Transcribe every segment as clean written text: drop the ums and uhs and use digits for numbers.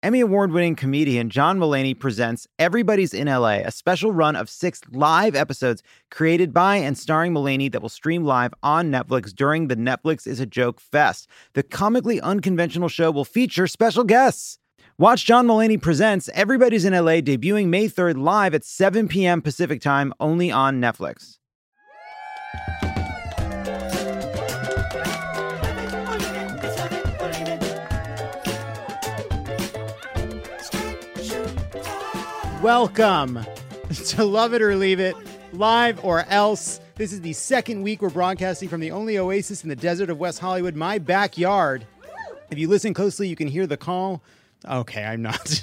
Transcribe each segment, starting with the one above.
Emmy Award-winning comedian John Mulaney presents Everybody's in LA, a special run of 6 live episodes created by and starring Mulaney that will stream live on Netflix during the Netflix is a Joke Fest. The comically unconventional show will feature special guests. Watch John Mulaney Presents Everybody's in LA debuting May 3rd live at 7 p.m. Pacific Time only on Netflix. Welcome to Love It or Leave It, Live or Else. This is the second week we're broadcasting from the only oasis in the desert of West Hollywood, my backyard. If you listen closely, you can hear the call. Okay, I'm not.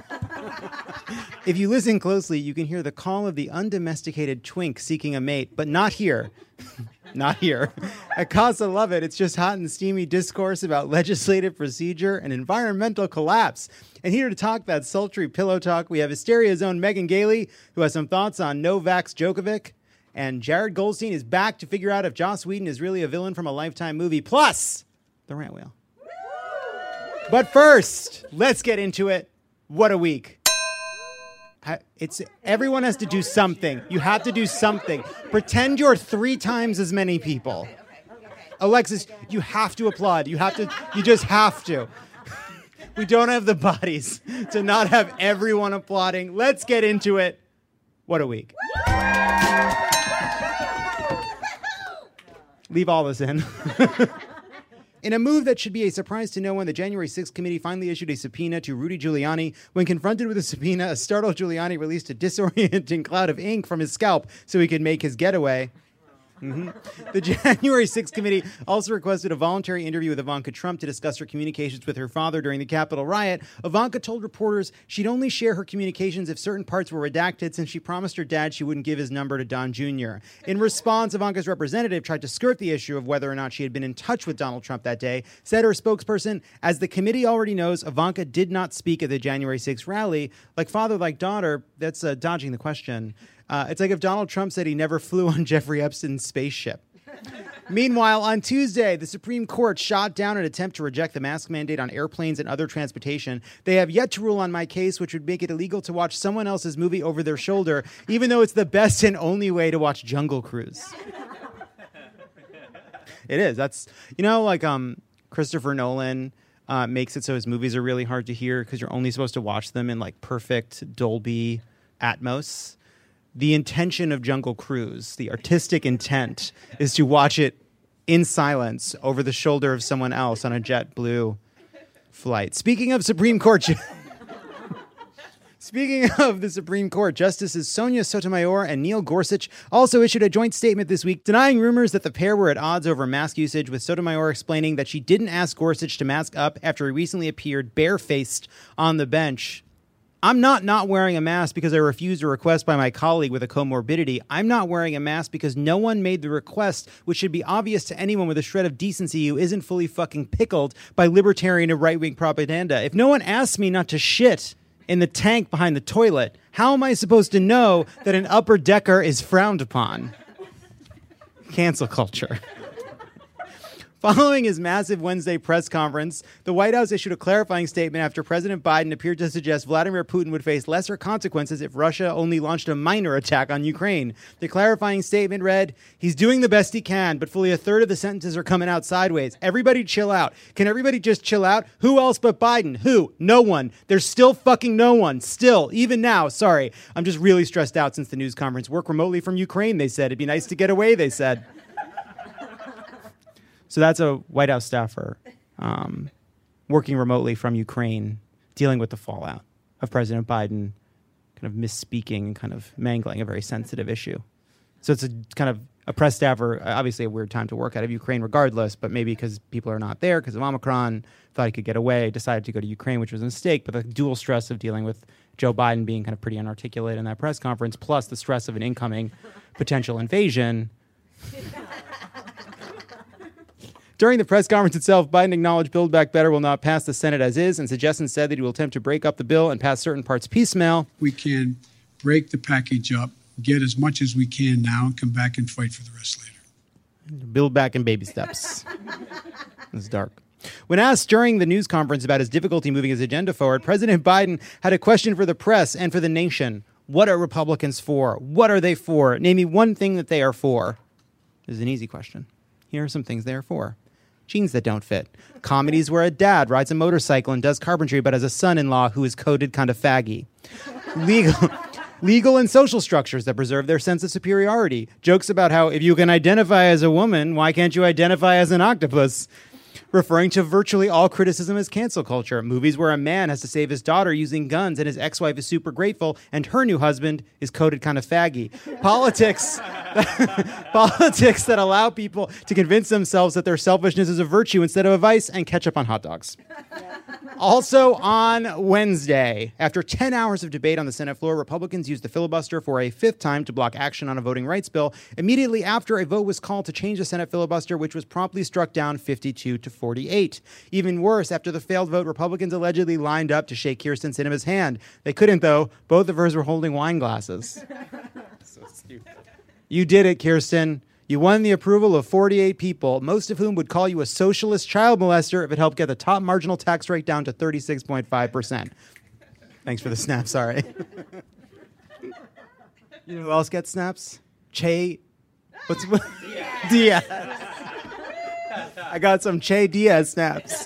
If you listen closely, you can hear the call of the undomesticated twink seeking a mate, but not here. Not here. At Casa Love It, it's just hot and steamy discourse about legislative procedure and environmental collapse. And here to talk that sultry pillow talk, we have Hysteria's own Megan Gailey, who has some thoughts on Novak Djokovic. And Jared Goldstein is back to figure out if Joss Whedon is really a villain from a Lifetime movie. Plus, the rant wheel. But first, let's get into it. What a week. Everyone has to do something. You have to do something. Pretend you're 3 times as many people. Alexis, you have to applaud. You just have to. We don't have the bodies to not have everyone applauding. Let's get into it. What a week. Leave all this in. In a move that should be a surprise to no one, the January 6th committee finally issued a subpoena to Rudy Giuliani. When confronted with a subpoena, a startled Giuliani released a disorienting cloud of ink from his scalp so he could make his getaway. The January 6th committee also requested a voluntary interview with Ivanka Trump to discuss her communications with her father during the Capitol riot. Ivanka told reporters she'd only share her communications if certain parts were redacted, since she promised her dad she wouldn't give his number to Don Jr. In response, Ivanka's representative tried to skirt the issue of whether or not she had been in touch with Donald Trump that day. Said her spokesperson, as the committee already knows, Ivanka did not speak at the January 6th rally. Like father, like daughter, that's dodging the question. It's like if Donald Trump said he never flew on Jeffrey Epstein's spaceship. Meanwhile, on Tuesday, the Supreme Court shot down an attempt to reject the mask mandate on airplanes and other transportation. They have yet to rule on my case, which would make it illegal to watch someone else's movie over their shoulder, even though it's the best and only way to watch Jungle Cruise. It is. That's, Christopher Nolan makes it so his movies are really hard to hear because you're only supposed to watch them in perfect Dolby Atmos. The intention of Jungle Cruise, the artistic intent, is to watch it in silence over the shoulder of someone else on a JetBlue flight. Speaking of the Supreme Court, Justices Sonia Sotomayor and Neil Gorsuch also issued a joint statement this week denying rumors that the pair were at odds over mask usage, with Sotomayor explaining that she didn't ask Gorsuch to mask up after he recently appeared barefaced on the bench. I'm not wearing a mask because I refused a request by my colleague with a comorbidity. I'm not wearing a mask because no one made the request, which should be obvious to anyone with a shred of decency who isn't fully fucking pickled by libertarian and right-wing propaganda. If no one asks me not to shit in the tank behind the toilet, how am I supposed to know that an upper decker is frowned upon? Cancel culture. Following his massive Wednesday press conference, the White House issued a clarifying statement after President Biden appeared to suggest Vladimir Putin would face lesser consequences if Russia only launched a minor attack on Ukraine. The clarifying statement read, "He's doing the best he can, but fully a third of the sentences are coming out sideways. Everybody chill out. Can everybody just chill out? Who else but Biden? Who? No one. There's still fucking no one. Still. Even now. Sorry. I'm just really stressed out since the news conference. Work remotely from Ukraine, they said. It'd be nice to get away, they said." So that's a White House staffer working remotely from Ukraine, dealing with the fallout of President Biden kind of misspeaking and kind of mangling a very sensitive issue. So it's a kind of a press staffer, obviously a weird time to work out of Ukraine regardless, but maybe because people are not there because of Omicron, thought he could get away, decided to go to Ukraine, which was a mistake. But the dual stress of dealing with Joe Biden being kind of pretty inarticulate in that press conference, plus the stress of an incoming potential invasion. During the press conference itself, Biden acknowledged Build Back Better will not pass the Senate as is, and suggestions said that he will attempt to break up the bill and pass certain parts piecemeal. We can break the package up, get as much as we can now, and come back and fight for the rest later. Build back in baby steps. It's dark. When asked during the news conference about his difficulty moving his agenda forward, President Biden had a question for the press and for the nation. What are Republicans for? What are they for? Name me one thing that they are for. This is an easy question. Here are some things they are for. Jeans that don't fit. Comedies where a dad rides a motorcycle and does carpentry but has a son-in-law who is coded kind of faggy. Legal and social structures that preserve their sense of superiority. Jokes about how if you can identify as a woman, why can't you identify as an octopus? Referring to virtually all criticism as cancel culture. Movies where a man has to save his daughter using guns and his ex-wife is super grateful and her new husband is coded kind of faggy. Politics that allow people to convince themselves that their selfishness is a virtue instead of a vice, and ketchup on hot dogs. Also on Wednesday, after 10 hours of debate on the Senate floor, Republicans used the filibuster for a fifth time to block action on a voting rights bill immediately after a vote was called to change the Senate filibuster, which was promptly struck down 52-48. Even worse, after the failed vote, Republicans allegedly lined up to shake Kyrsten Sinema's hand. They couldn't, though. Both of hers were holding wine glasses. So stupid. You did it, Kyrsten. You won the approval of 48 people, most of whom would call you a socialist child molester if it helped get the top marginal tax rate down to 36.5%. Thanks for the snap, sorry. You know who else gets snaps? Diaz. I got some Che Diaz snaps.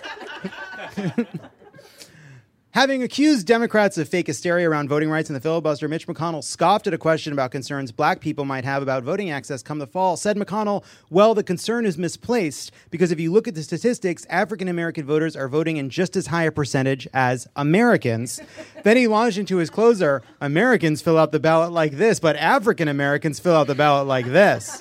Having accused Democrats of fake hysteria around voting rights in the filibuster, Mitch McConnell scoffed at a question about concerns black people might have about voting access come the fall. Said McConnell, well, the concern is misplaced because if you look at the statistics, African-American voters are voting in just as high a percentage as Americans. Then he launched into his closer, Americans fill out the ballot like this, but African-Americans fill out the ballot like this.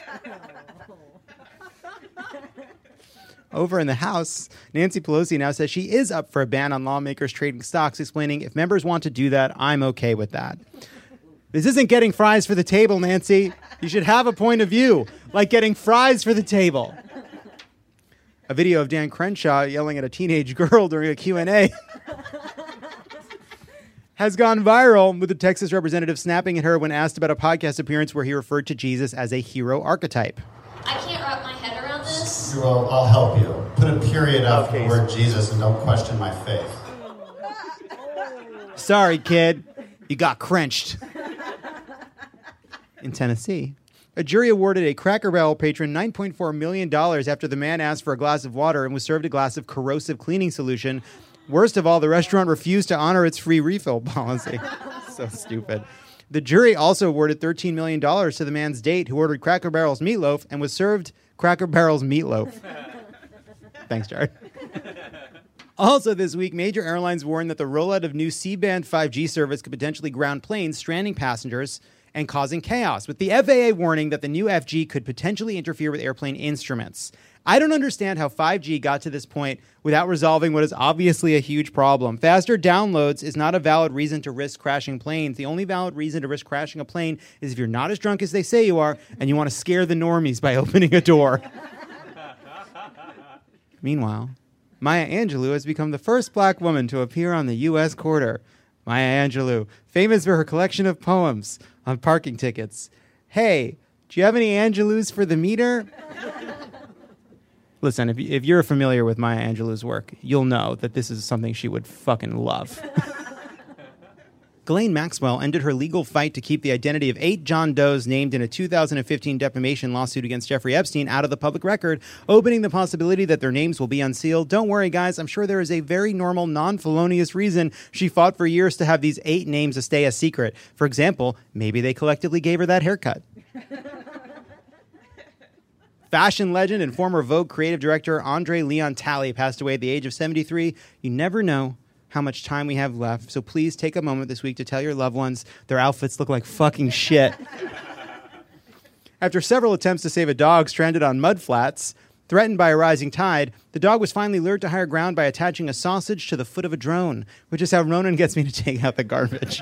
Over in the House, Nancy Pelosi now says she is up for a ban on lawmakers trading stocks, explaining if members want to do that, I'm okay with that. This isn't getting fries for the table, Nancy. You should have a point of view, like getting fries for the table. A video of Dan Crenshaw yelling at a teenage girl during a Q&A has gone viral, with the Texas representative snapping at her when asked about a podcast appearance where he referred to Jesus as a hero archetype. I can't wrap my head around this. Well, I'll help you. Put a period after the word Jesus and don't question my faith. Sorry, kid. You got crenched. In Tennessee, a jury awarded a Cracker Barrel patron $9.4 million after the man asked for a glass of water and was served a glass of corrosive cleaning solution. Worst of all, the restaurant refused to honor its free refill policy. So stupid. The jury also awarded $13 million to the man's date who ordered Cracker Barrel's meatloaf and was served Cracker Barrel's meatloaf. Thanks, Jared. Also this week, major airlines warned that the rollout of new C-band 5G service could potentially ground planes, stranding passengers, and causing chaos, with the FAA warning that the new FG could potentially interfere with airplane instruments. I don't understand how 5G got to this point without resolving what is obviously a huge problem. Faster downloads is not a valid reason to risk crashing planes. The only valid reason to risk crashing a plane is if you're not as drunk as they say you are and you want to scare the normies by opening a door. Meanwhile, Maya Angelou has become the first black woman to appear on the U.S. Quarter. Maya Angelou, famous for her collection of poems on parking tickets. Hey, do you have any Angelous for the meter? Listen, if you're familiar with Maya Angelou's work, you'll know that this is something she would fucking love. Ghislaine Maxwell ended her legal fight to keep the identity of 8 John Does named in a 2015 defamation lawsuit against Jeffrey Epstein out of the public record, opening the possibility that their names will be unsealed. Don't worry, guys. I'm sure there is a very normal, non-felonious reason she fought for years to have these 8 names stay a secret. For example, maybe they collectively gave her that haircut. Fashion legend and former Vogue creative director Andre Leon Talley passed away at the age of 73. You never know how much time we have left, so please take a moment this week to tell your loved ones their outfits look like fucking shit. After several attempts to save a dog stranded on mud flats, threatened by a rising tide, the dog was finally lured to higher ground by attaching a sausage to the foot of a drone, which is how Ronan gets me to take out the garbage.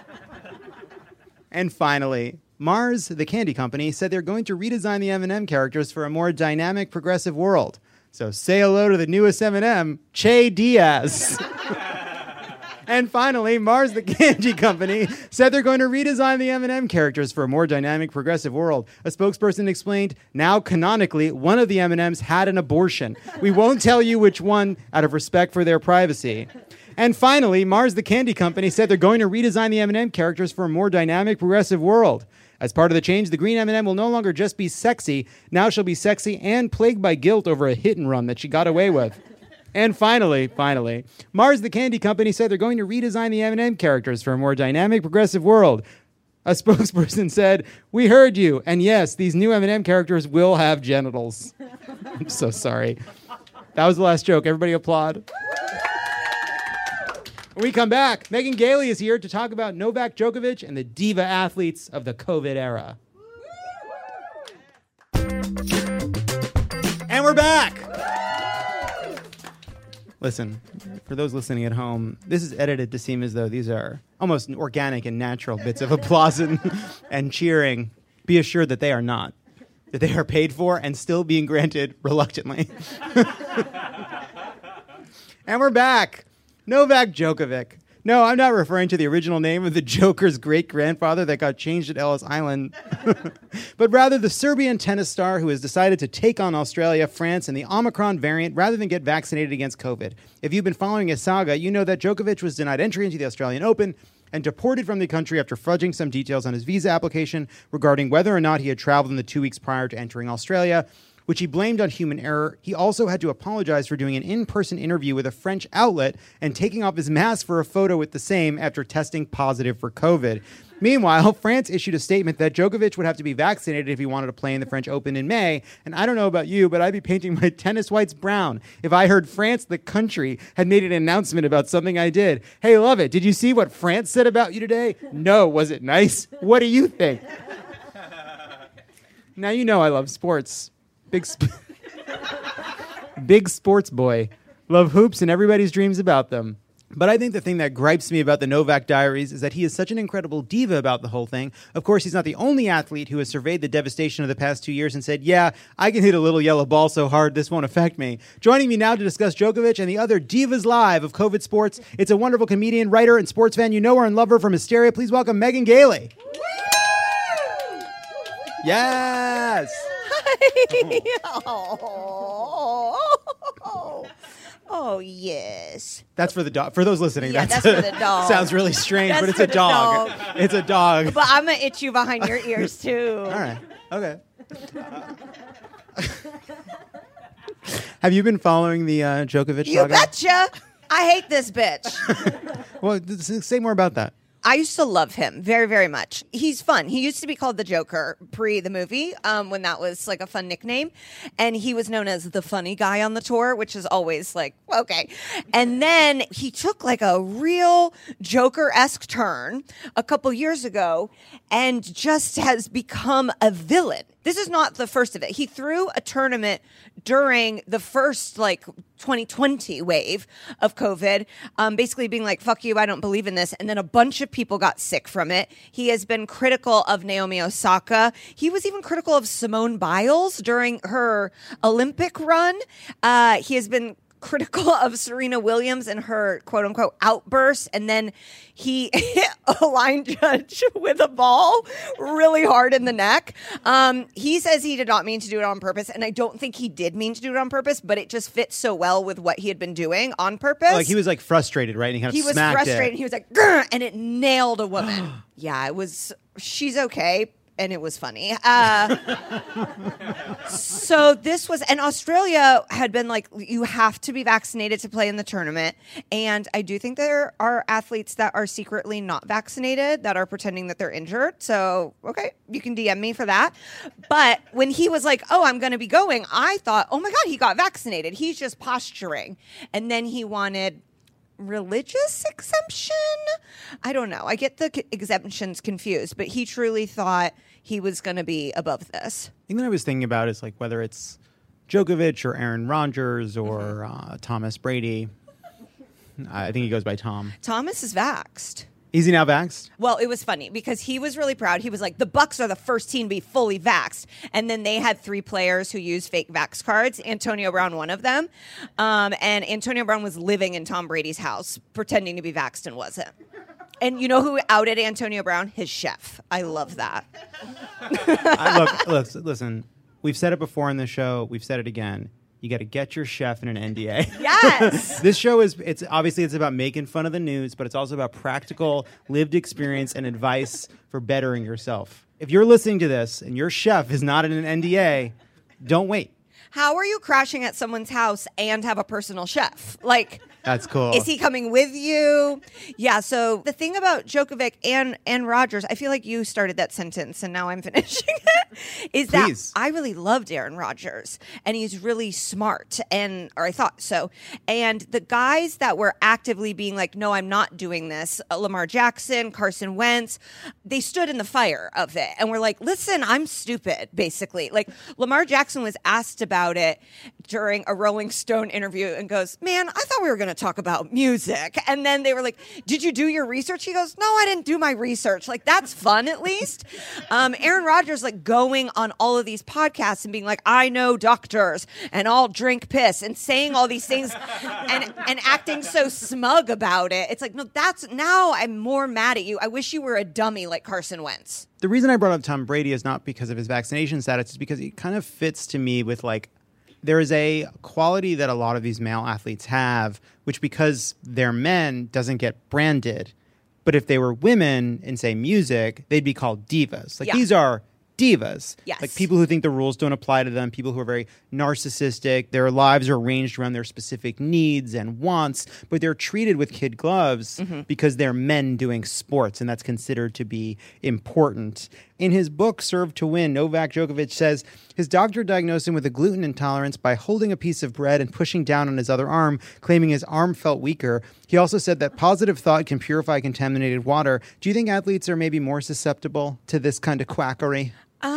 And finally, Mars, the candy company, said they're going to redesign the M&M characters for a more dynamic, progressive world. So say hello to the newest M&M, Che Diaz. And finally, Mars the Candy Company said they're going to redesign the M&M characters for a more dynamic, progressive world. A spokesperson explained, now canonically, one of the M&Ms had an abortion. We won't tell you which one out of respect for their privacy. And finally, Mars the Candy Company said they're going to redesign the M&M characters for a more dynamic, progressive world. As part of the change, the green M&M will no longer just be sexy. Now she'll be sexy and plagued by guilt over a hit and run that she got away with. And finally, Mars the Candy Company said they're going to redesign the M&M characters for a more dynamic, progressive world. A spokesperson said, "We heard you. And yes, these new M&M characters will have genitals." I'm so sorry. That was the last joke. Everybody applaud. When we come back, Megan Gailey is here to talk about Novak Djokovic and the diva athletes of the COVID era. And we're back. Listen, for those listening at home, this is edited to seem as though these are almost organic and natural bits of applause and cheering. Be assured that they are not. That they are paid for and still being granted reluctantly. And we're back. Novak Djokovic. No, I'm not referring to the original name of the Joker's great-grandfather that got changed at Ellis Island, but rather the Serbian tennis star who has decided to take on Australia, France, and the Omicron variant rather than get vaccinated against COVID. If you've been following his saga, you know that Djokovic was denied entry into the Australian Open and deported from the country after fudging some details on his visa application regarding whether or not he had traveled in the 2 weeks prior to entering Australia, which he blamed on human error. He also had to apologize for doing an in-person interview with a French outlet and taking off his mask for a photo with the same after testing positive for COVID. Meanwhile, France issued a statement that Djokovic would have to be vaccinated if he wanted to play in the French Open in May. And I don't know about you, but I'd be painting my tennis whites brown if I heard France, the country, had made an announcement about something I did. Hey, love it. Did you see what France said about you today? No. Was it nice? What do you think? Now you know I love sports. Big sports boy. Love hoops and everybody's dreams about them. But I think the thing that gripes me about the Novak Diaries is that he is such an incredible diva about the whole thing. Of course, he's not the only athlete who has surveyed the devastation of the past 2 years and said, yeah, I can hit a little yellow ball so hard this won't affect me. Joining me now to discuss Djokovic and the other divas live of COVID sports, it's a wonderful comedian, writer, and sports fan you know her and love her from Hysteria. Please welcome Megan Gailey. Yes! Oh, yes. That's for the dog. For those listening, Yeah, that's for the dog. Sounds really strange, That's but it's for a the dog. dog. It's a dog. But I'm going to itch you behind your ears, too. All right. Okay. Have you been following the Djokovic You saga? betcha. I hate this bitch. Well, say more about that. I used to love him very, very much. He's fun. He used to be called the Joker pre the movie, when that was like a fun nickname. And he was known as the funny guy on the tour, which is always like, okay. And then he took like a real Joker-esque turn a couple years ago and just has become a villain. This is not the first of it. He threw a tournament during the first 2020 wave of COVID, basically being like, fuck you, I don't believe in this. And then a bunch of people got sick from it. He has been critical of Naomi Osaka. He was even critical of Simone Biles during her Olympic run. He has been critical of Serena Williams and her quote unquote outbursts. And then he hit a line judge with a ball really hard in the neck. He says he did not mean to do it on purpose. And I don't think he did mean to do it on purpose, but it just fits so well with what he had been doing on purpose. Like he was like frustrated, right? And he kind of smacked frustrated. it. He was like, grr, and it nailed a woman. Yeah, it was, she's okay. And it was funny. So this was, and Australia had been like, you have to be vaccinated to play in the tournament. And I do think there are athletes that are secretly not vaccinated that are pretending that they're injured. So, okay, you can DM me for that. But when he was like, oh, I'm going to be going, I thought, oh my God, he got vaccinated. He's just posturing. And then he wanted religious exemption? I don't know. I get the exemptions confused, but he truly thought he was going to be above this. The thing that I was thinking about is like whether it's Djokovic or Aaron Rodgers or Thomas Brady. I think he goes by Tom. Thomas is vaxxed. Is he now vaxxed? Well, it was funny because he was really proud. He was like, the Bucks are the first team to be fully vaxxed. And then they had 3 players who used fake vax cards. Antonio Brown, one of them. And Antonio Brown was living in Tom Brady's house, pretending to be vaxxed and wasn't. And you know who outed Antonio Brown? His chef. I love that. Listen, we've said it before in the show. We've said it again. You got to get your chef in an NDA. Yes. This show it's about making fun of the news, but it's also about practical lived experience and advice for bettering yourself. If you're listening to this and your chef is not in an NDA, don't wait. How are you crashing at someone's house and have a personal chef? Like, that's cool. Is he coming with you? Yeah, so the thing about Djokovic and Rodgers, I feel like you started that sentence and now I'm finishing it, is Please. that I really loved Aaron Rodgers and he's really smart, or I thought so. And the guys that were actively being like, no, I'm not doing this, Lamar Jackson, Carson Wentz, they stood in the fire of it and were like, listen, I'm stupid, basically. Like Lamar Jackson was asked about it during a Rolling Stone interview and goes, man, I thought we were going to talk about music. And then they were like, did you do your research? He goes, no, I didn't do my research. Like, that's fun at least. Aaron Rodgers like going on all of these podcasts and being like, I know doctors and I'll drink piss and saying all these things and acting so smug about it. It's like, no, now I'm more mad at you. I wish you were a dummy like Carson Wentz. The reason I brought up Tom Brady is not because of his vaccination status. It's because it kind of fits to me with like, there is a quality that a lot of these male athletes have, which because they're men doesn't get branded. But if they were women in, say, music, they'd be called divas. Like these are divas. Yes. Like people who think the rules don't apply to them, people who are very narcissistic. Their lives are arranged around their specific needs and wants, but they're treated with kid gloves because they're men doing sports, and that's considered to be important. In his book, Serve to Win, Novak Djokovic says his doctor diagnosed him with a gluten intolerance by holding a piece of bread and pushing down on his other arm, claiming his arm felt weaker. He also said that positive thought can purify contaminated water. Do you think athletes are maybe more susceptible to this kind of quackery?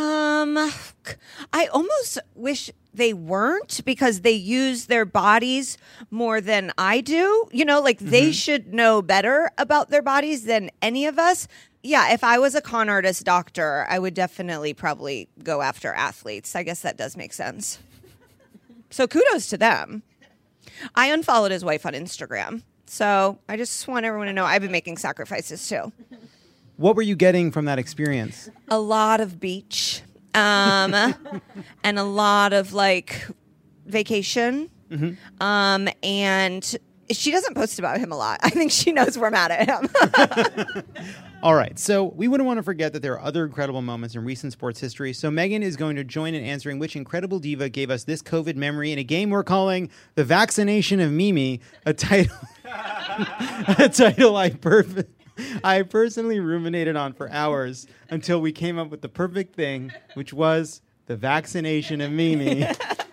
I almost wish they weren't because they use their bodies more than I do. You know, like they should know better about their bodies than any of us. Yeah, if I was a con artist doctor, I would definitely probably go after athletes. I guess that does make sense. So kudos to them. I unfollowed his wife on Instagram. So I just want everyone to know I've been making sacrifices too. What were you getting from that experience? A lot of beach. And a lot of like vacation. And she doesn't post about him a lot. I think she knows we're mad at him. All right, so we wouldn't want to forget that there are other incredible moments in recent sports history. So Megan is going to join in answering which incredible diva gave us this COVID memory in a game we're calling The Vaccination of Mimi, a title I personally ruminated on for hours until we came up with the perfect thing, which was The Vaccination of Mimi.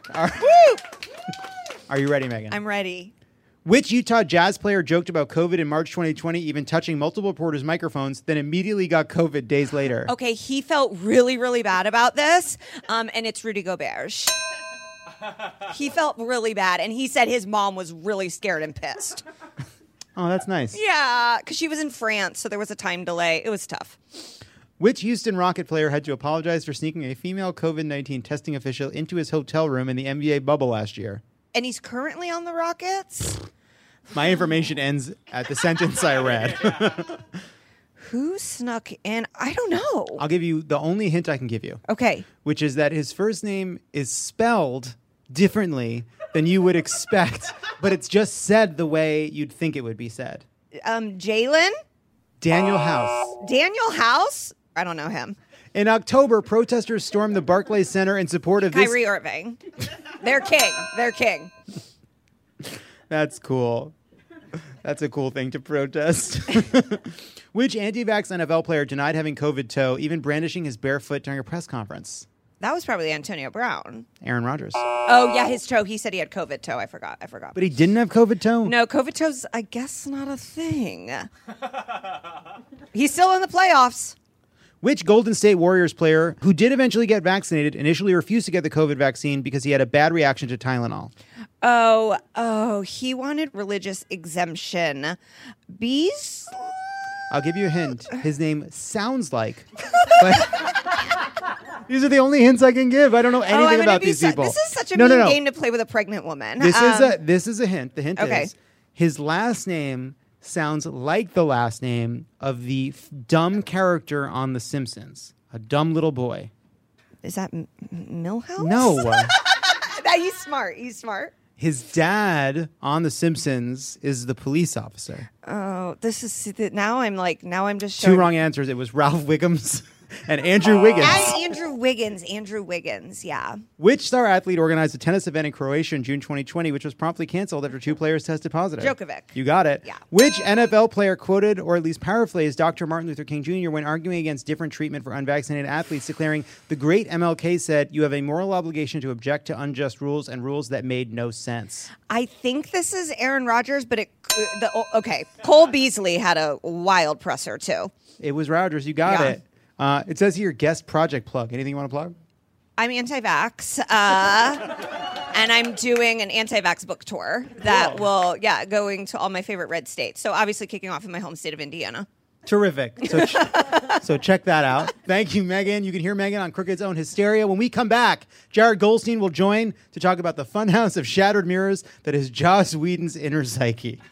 Are you ready, Megan? I'm ready. Which Utah Jazz player joked about COVID in March 2020, even touching multiple reporters' microphones, then immediately got COVID days later? Okay, he felt really, really bad about this, and it's Rudy Gobert. He felt really bad, and he said his mom was really scared and pissed. Oh, that's nice. Yeah, because she was in France, so there was a time delay. It was tough. Which Houston Rocket player had to apologize for sneaking a female COVID-19 testing official into his hotel room in the NBA bubble last year? And he's currently on the Rockets? My information ends at the sentence I read. Who snuck in? I don't know. I'll give you the only hint I can give you. Okay. Which is that his first name is spelled differently than you would expect, but it's just said the way you'd think it would be said. Jalen? Daniel House. Daniel House? I don't know him. In October, protesters stormed the Barclays Center in support of Kyrie Irving. They're king. They're king. That's cool. That's a cool thing to protest. Which anti-vax NFL player denied having COVID toe, even brandishing his bare foot during a press conference? That was probably Antonio Brown. Aaron Rodgers. Oh, yeah, his toe. He said he had COVID toe. I forgot. But he didn't have COVID toe? No, COVID toe's, I guess, not a thing. He's still in the playoffs. Which Golden State Warriors player who did eventually get vaccinated initially refused to get the COVID vaccine because he had a bad reaction to Tylenol? Oh, he wanted religious exemption. Beasley? I'll give you a hint. His name sounds like. These are the only hints I can give. I don't know anything about these people. This is such a mean game to play with a pregnant woman. This is a hint. The hint is his last name sounds like the last name of the dumb character on The Simpsons. A dumb little boy. Is that Milhouse? No. He's smart. He's smart. His dad on The Simpsons is the police officer. Oh, this is now I'm just showing. Two wrong answers. It was Ralph Wiggums and Andrew Wiggins. Andrew Wiggins, yeah. Which star athlete organized a tennis event in Croatia in June 2020, which was promptly canceled after 2 players tested positive? Djokovic. You got it. Yeah. Which NFL player quoted, or at least paraphrased, Dr. Martin Luther King Jr. when arguing against different treatment for unvaccinated athletes, declaring, "The great MLK said, you have a moral obligation to object to unjust rules and rules that made no sense." I think this is Aaron Rodgers, but Cole Beasley had a wild presser, too. It was Rodgers. You got it. It says here, guest project plug. Anything you want to plug? I'm anti-vax, and I'm doing an anti-vax book tour that going to all my favorite red states. So obviously kicking off in my home state of Indiana. Terrific. So check that out. Thank you, Megan. You can hear Megan on Crooked's Own Hysteria. When we come back, Jared Goldstein will join to talk about the funhouse of shattered mirrors that is Joss Whedon's inner psyche.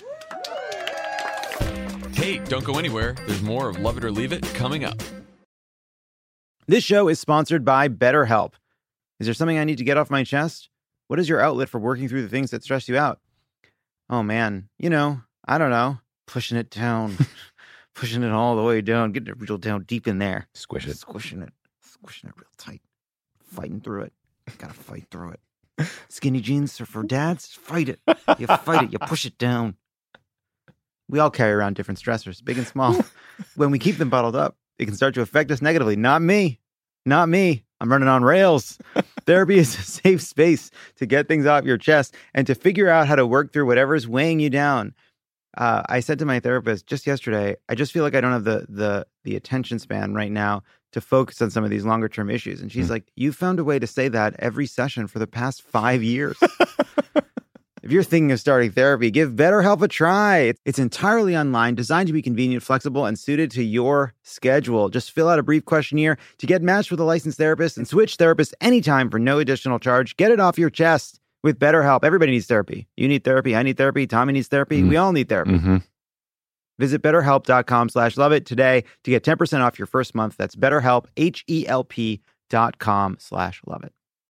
Hey, don't go anywhere. There's more of Love It or Leave It coming up. This show is sponsored by BetterHelp. Is there something I need to get off my chest? What is your outlet for working through the things that stress you out? Oh, man. I don't know. Pushing it down. Pushing it all the way down. Getting it real down deep in there. Squishing it real tight. Fighting through it. Gotta fight through it. Skinny jeans are for dads. Fight it. You fight it. You push it down. We all carry around different stressors, big and small. When we keep them bottled up, it can start to affect us negatively. Not me. I'm running on rails. Therapy is a safe space to get things off your chest and to figure out how to work through whatever's weighing you down. I said to my therapist just yesterday, I just feel like I don't have the attention span right now to focus on some of these longer term issues. And she's like, you found a way to say that every session for the past 5 years. If you're thinking of starting therapy, give BetterHelp a try. It's entirely online, designed to be convenient, flexible, and suited to your schedule. Just fill out a brief questionnaire to get matched with a licensed therapist and switch therapists anytime for no additional charge. Get it off your chest with BetterHelp. Everybody needs therapy. You need therapy. I need therapy. Tommy needs therapy. We all need therapy. Mm-hmm. Visit BetterHelp.com/loveit today to get 10% off your first month. That's BetterHelp, HELP.com/loveit.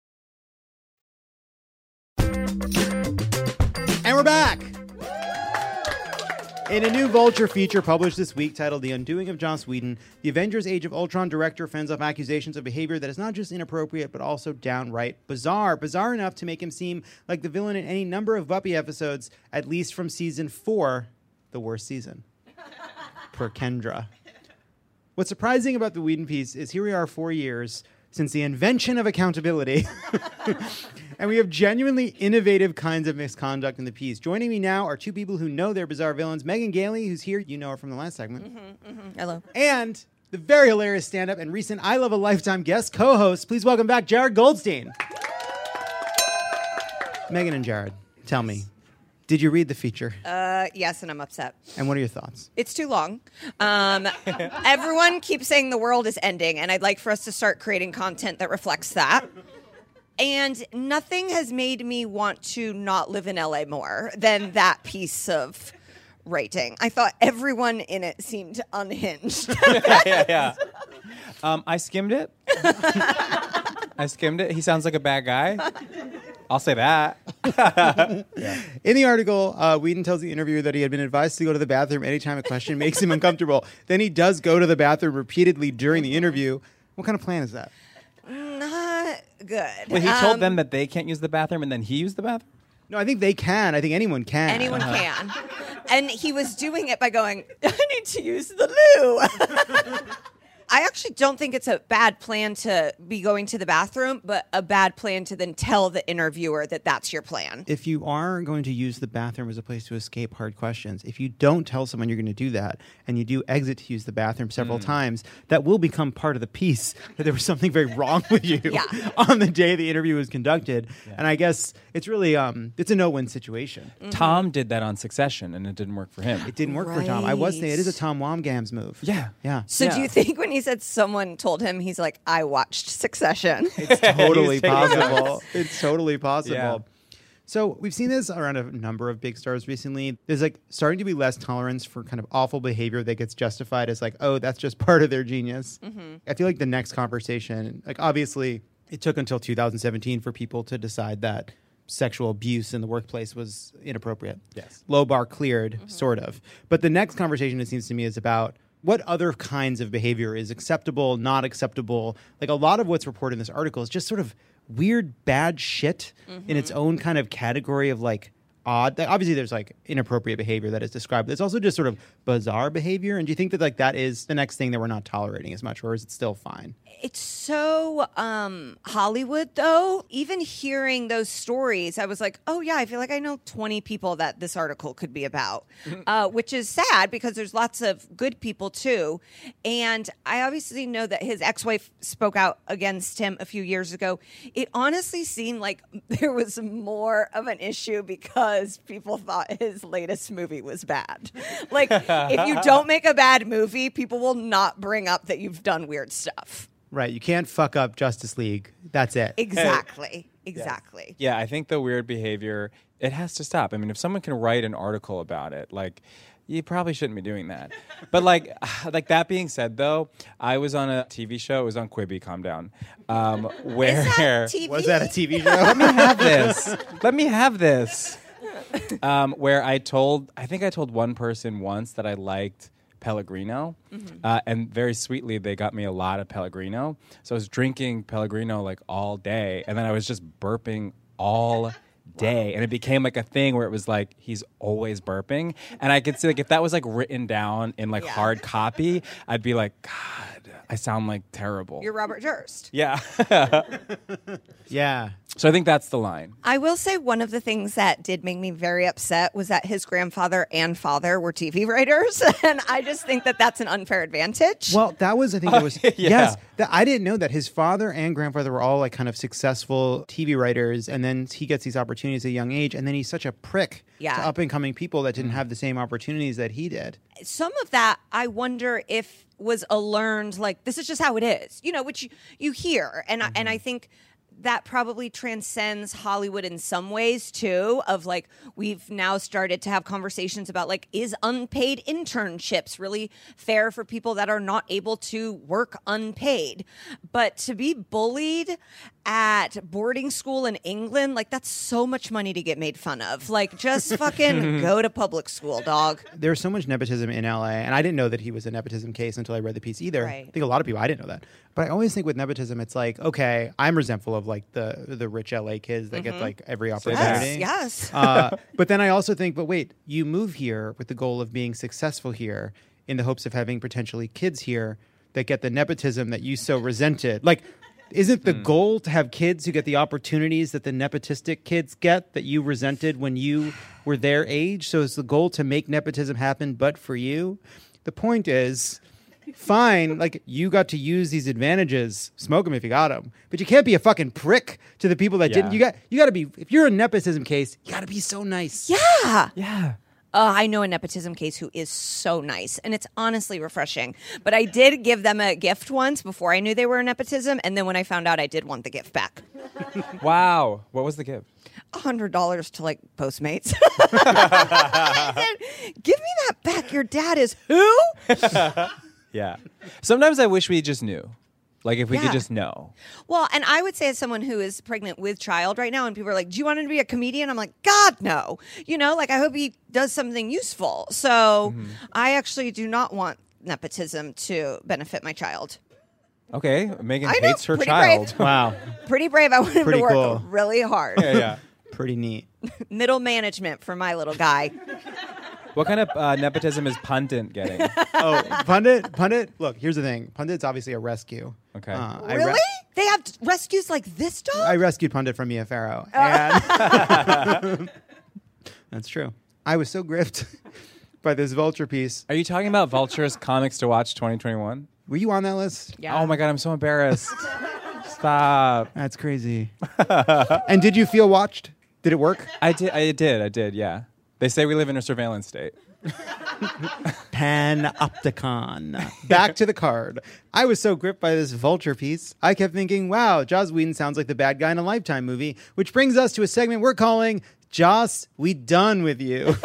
And we're back. In a new Vulture feature published this week titled The Undoing of Joss Whedon, the Avengers Age of Ultron director fends off accusations of behavior that is not just inappropriate, but also downright bizarre. Bizarre enough to make him seem like the villain in any number of Buffy episodes, at least from season 4, the worst season. Per Kendra. What's surprising about the Whedon piece is here we are 4 years since the invention of accountability. And we have genuinely innovative kinds of misconduct in the piece. Joining me now are two people who know their bizarre villains. Megan Gailey, who's here. You know her from the last segment. Hello. And the very hilarious stand-up and recent I Love a Lifetime guest co-host. Please welcome back Jared Goldstein. Megan and Jared, tell me, did you read the feature? Yes, and I'm upset. And what are your thoughts? It's too long. Everyone keeps saying the world is ending, and I'd like for us to start creating content that reflects that. And nothing has made me want to not live in LA more than that piece of writing. I thought everyone in it seemed unhinged. Yeah. I skimmed it. He sounds like a bad guy. I'll say that. Yeah. In the article, Whedon tells the interviewer that he had been advised to go to the bathroom anytime a question makes him uncomfortable. Then he does go to the bathroom repeatedly during the interview. What kind of plan is that? Not good. Wait, he told them that they can't use the bathroom, and then he used the bathroom? No, I think they can. I think anyone can. Anyone can. And he was doing it by going, I need to use the loo. I actually don't think it's a bad plan to be going to the bathroom, but a bad plan to then tell the interviewer that that's your plan. If you are going to use the bathroom as a place to escape hard questions, if you don't tell someone you're going to do that and you do exit to use the bathroom several times, that will become part of the piece that there was something very wrong with you on the day the interview was conducted. Yeah. And I guess it's really it's a no-win situation. Mm-hmm. Tom did that on Succession and it didn't work for him. It didn't work for Tom. I was saying it is a Tom Wamgams move. Yeah. So do you think when he said someone told him, he's like, I watched Succession? It's totally possible. It's totally possible. Yeah. So we've seen this around a number of big stars recently. There's like starting to be less tolerance for kind of awful behavior that gets justified as like, oh, that's just part of their genius. Mm-hmm. I feel like the next conversation, like obviously it took until 2017 for people to decide that sexual abuse in the workplace was inappropriate. Yes. Low bar cleared, sort of. But the next conversation, it seems to me, is about what other kinds of behavior is acceptable, not acceptable. Like a lot of what's reported in this article is just sort of weird, bad shit in its own kind of category of like odd. Obviously, there's like inappropriate behavior that is described. There's also just sort of bizarre behavior. And do you think that like that is the next thing that we're not tolerating as much, or is it still fine? It's so Hollywood, though. Even hearing those stories, I was like, oh, yeah, I feel like I know 20 people that this article could be about, which is sad because there's lots of good people, too. And I obviously know that his ex-wife spoke out against him a few years ago. It honestly seemed like there was more of an issue because people thought his latest movie was bad. Like, if you don't make a bad movie, people will not bring up that you've done weird stuff. Right. You can't fuck up Justice League. That's it. Exactly. Exactly. Yeah, I think the weird behavior, it has to stop. I mean, if someone can write an article about it, like, you probably shouldn't be doing that. But like that being said, though, I was on a TV show. It was on Quibi. Calm down. Where Is that TV? Was that a TV show? Let me have this. Where I think I told one person once that I liked Pellegrino, and very sweetly they got me a lot of Pellegrino. So I was drinking Pellegrino like all day, and then I was just burping all day, and it became like a thing where it was like he's always burping, and I could see like if that was like written down in like hard copy, I'd be like, God, I sound like terrible. You're Robert Durst. Yeah. Yeah. So I think that's the line. I will say one of the things that did make me very upset was that his grandfather and father were TV writers, and I just think that that's an unfair advantage. Well, that was, I think it was, yes. I didn't know that his father and grandfather were all like kind of successful TV writers, and then he gets these opportunities at a young age, and then he's such a prick to up-and-coming people that didn't have the same opportunities that he did. Some of that, I wonder if was a learned, like, this is just how it is, you know, which you hear, and I think that probably transcends Hollywood in some ways too, of like, we've now started to have conversations about like, is unpaid internships really fair for people that are not able to work unpaid? But to be bullied at boarding school in England, like that's so much money to get made fun of. Like just fucking go to public school, dog. There's so much nepotism in LA, and I didn't know that he was a nepotism case until I read the piece either. Right. I think a lot of people, I didn't know that. But I always think with nepotism, it's like, okay, I'm resentful of like the rich LA kids that get like every opportunity. Yes. But then I also think, but wait, you move here with the goal of being successful here in the hopes of having potentially kids here that get the nepotism that you so resented. Like, isn't the goal to have kids who get the opportunities that the nepotistic kids get that you resented when you were their age? So is the goal to make nepotism happen but for you? The point is, fine, like you got to use these advantages, smoke them if you got them, but you can't be a fucking prick to the people that didn't. You got to be, if you're a nepotism case, you got to be so nice. Yeah. I know a nepotism case who is so nice, and it's honestly refreshing. But I did give them a gift once before I knew they were a nepotism, and then when I found out, I did want the gift back. Wow. What was the gift? $100 to like Postmates. I said, give me that back. Your dad is who? Yeah. Sometimes I wish we just knew. Like if we could just know. Well, and I would say as someone who is pregnant with child right now, and people are like, do you want him to be a comedian? I'm like, God, no. You know, like I hope he does something useful. So I actually do not want nepotism to benefit my child. Okay. Megan I know, hates her pretty child. brave. Wow. Pretty brave. I want him Pretty to work cool. really hard. Yeah. Pretty neat. Middle management for my little guy. What kind of nepotism is Pundit getting? Oh, Pundit. Look, here's the thing. Pundit's obviously a rescue. Okay. Really? They have rescues like this dog? I rescued Pundit from Mia Farrow. And that's true. I was so gripped by this Vulture piece. Are you talking about Vulture's Comics to Watch 2021? Were you on that list? Yeah. Oh my God, I'm so embarrassed. Stop. That's crazy. And did you feel watched? Did it work? I did, yeah. They say we live in a surveillance state. Panopticon. Back to the card. I was so gripped by this Vulture piece, I kept thinking, wow, Joss Whedon sounds like the bad guy in a Lifetime movie, which brings us to a segment we're calling Joss, We Done With You.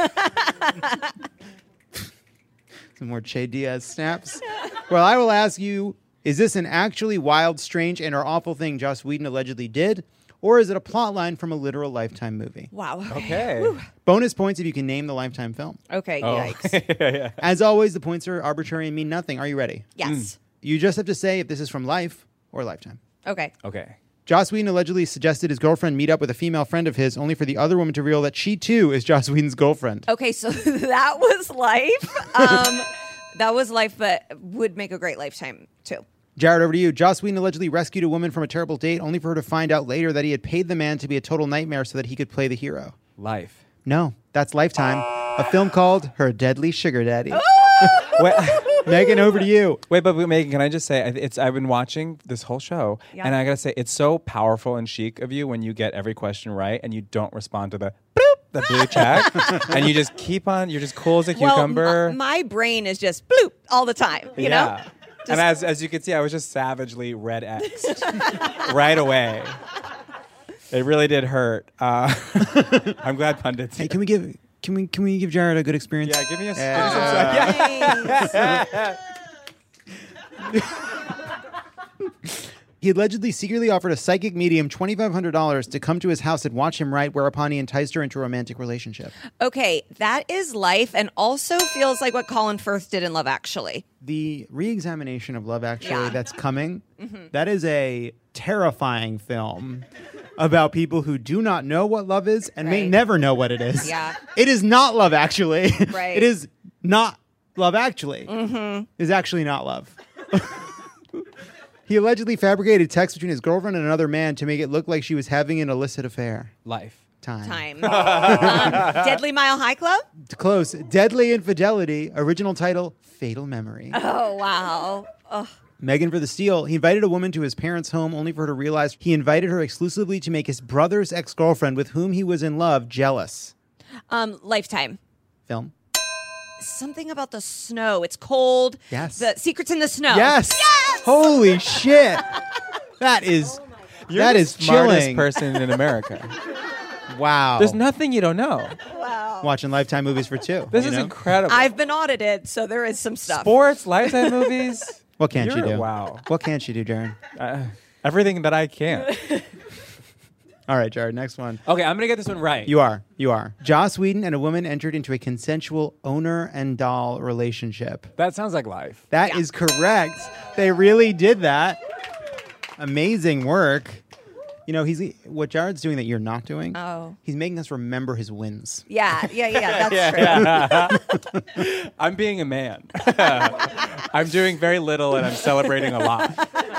Some more Che Diaz snaps. Well, I will ask you, is this an actually wild, strange, and or awful thing Joss Whedon allegedly did? Or is it a plot line from a literal Lifetime movie? Wow. Okay. Bonus points if you can name the Lifetime film. Okay, Oh. yikes. Yeah. As always, the points are arbitrary and mean nothing. Are you ready? Yes. You just have to say if this is from Life or Lifetime. Okay. Okay. Joss Whedon allegedly suggested his girlfriend meet up with a female friend of his, only for the other woman to reveal that she too is Joss Whedon's girlfriend. Okay, so that was Life. That was Life, but would make a great Lifetime too. Jared, over to you. Joss Whedon allegedly rescued a woman from a terrible date, only for her to find out later that he had paid the man to be a total nightmare so that he could play the hero. Life. No, that's Lifetime. A film called Her Deadly Sugar Daddy. Wait, Megan, over to you. but Megan, can I just say, I've been watching this whole show, Yeah. and I gotta say, it's so powerful and chic of you when you get every question right and you don't respond to the boop, the blue check, and you just keep on. You're just cool as a cucumber. Well, my brain is just bloop all the time. You know. And as you can see, I was just savagely red X'd right away. It really did hurt. I'm glad pundits. Hey, can we give Jared a good experience? Yeah, give me a Nice. He allegedly secretly offered a psychic medium $2,500 to come to his house and watch him write, whereupon he enticed her into a romantic relationship. Okay, that is Life, and also feels like what Colin Firth did in Love Actually. The re-examination of Love Actually Yeah. that's coming, that is a terrifying film about people who do not know what love is and may Right. never know what it is. Yeah. It is not Love Actually. Right. It is not Love Actually. It is actually not love. He allegedly fabricated texts between his girlfriend and another man to make it look like she was having an illicit affair. Life. Time. Deadly Mile High Club? Close. Deadly Infidelity. Original title, Fatal Memory. Oh, wow. Ugh. Megan for the steal. He invited a woman to his parents' home only for her to realize he invited her exclusively to make his brother's ex-girlfriend with whom he was in love jealous. Lifetime. Film. Something about the snow. It's cold. Yes. The Secrets in the Snow. Yes. Holy shit. That is You're that the is smartest chilling. person in America. Wow. There's nothing you don't know. Watching Lifetime movies for two. This you is know? incredible. I've been audited, so there is some stuff. Sports, Lifetime movies. What can't you You're- do? Wow. What can't you do, Jared? Everything that I can. All right, Jared, next one. Okay, I'm going to get this one right. You are. Joss Whedon and a woman entered into a consensual owner and doll relationship. That sounds like Life. That is correct. They really did that. Amazing work. You know, what Jared's doing that you're not doing. Oh. He's making us remember his wins. Yeah, that's true. I'm being a man. I'm doing very little and I'm celebrating a lot.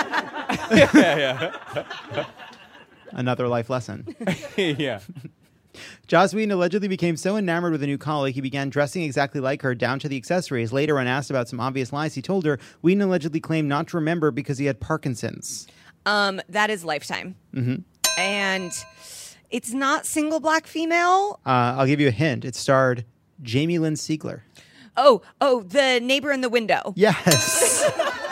Another life lesson. Yeah. Joss Whedon allegedly became so enamored with a new colleague, he began dressing exactly like her, down to the accessories. Later, when asked about some obvious lies he told her, Whedon allegedly claimed not to remember because he had Parkinson's. That is Lifetime. Mm-hmm. And it's not single black female. I'll give you a hint. It starred Jamie Lynn Sigler. Oh, the neighbor in the window. Yes.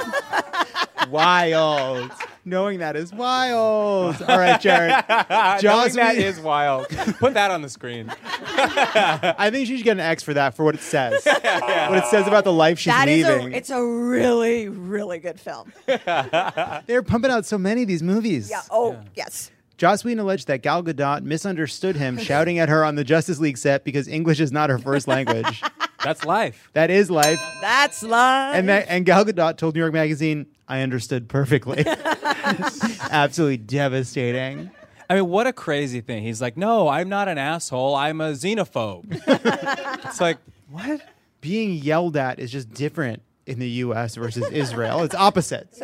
Wild. Knowing that is wild. All right, Jared. Joss That Whedon- is wild. Put that on the screen. I think she should get an X for that, for what it says. What it says about the life she's That is leaving. it's a really, really good film. They're pumping out so many of these movies. Yeah. Oh, yes. Joss Whedon alleged that Gal Gadot misunderstood him shouting at her on the Justice League set because English is not her first language. That's Life. That is life. That's live. And Gal Gadot told New York Magazine, I understood perfectly. Absolutely devastating. I mean, what a crazy thing. He's like, no, I'm not an asshole. I'm a xenophobe. It's like, What? Being yelled at is just different in the U.S. versus Israel. It's opposites.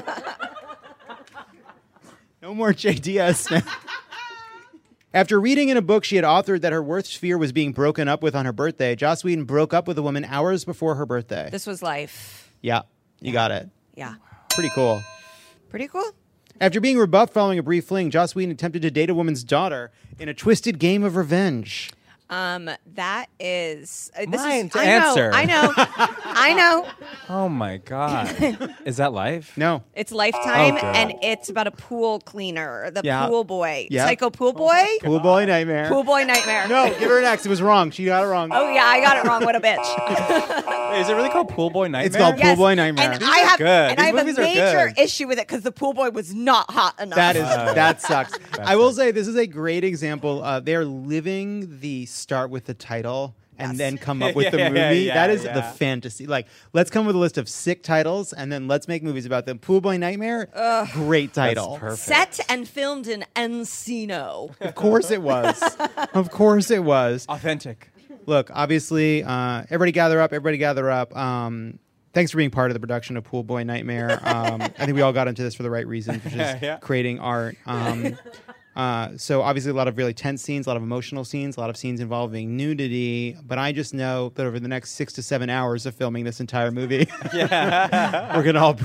No more JDS now. After reading in a book she had authored that her worst fear was being broken up with on her birthday, Joss Whedon broke up with a woman hours before her birthday. This was life. Yeah, you got it. Yeah. Pretty cool. Pretty cool. After being rebuffed following a brief fling, Joss Whedon attempted to date a woman's daughter in a twisted game of revenge. That is Mine to answer. I know. Oh my God. Is that life? No. It's Lifetime, Oh, God. and it's about a pool cleaner, the Yeah. pool boy, Yeah. Psycho Pool Boy. Pool boy nightmare. Pool Boy Nightmare. No, give her an X. It was wrong. She got it wrong. Oh yeah, I got it wrong. What a bitch. Wait, is it really called Pool Boy Nightmare? It's called Pool Boy Nightmare. And These I are have, good. and I These have a movies are major good. issue with it because the pool boy was not hot enough. That sucks. I will say this is a great example. They're living the start with the title and then come up with the movie. That is the fantasy. Like, let's come with a list of sick titles and then let's make movies about them. Pool Boy Nightmare, great title. Perfect. Set and filmed in Encino. Of course it was. Of course it was. Authentic. Look, obviously, everybody gather up. Everybody gather up. Thanks for being part of the production of Pool Boy Nightmare. I think we all got into this for the right reasons, which is creating art. So obviously a lot of really tense scenes, a lot of emotional scenes, a lot of scenes involving nudity. But I just know that over the next 6 to 7 hours of filming this entire movie, we're going to all...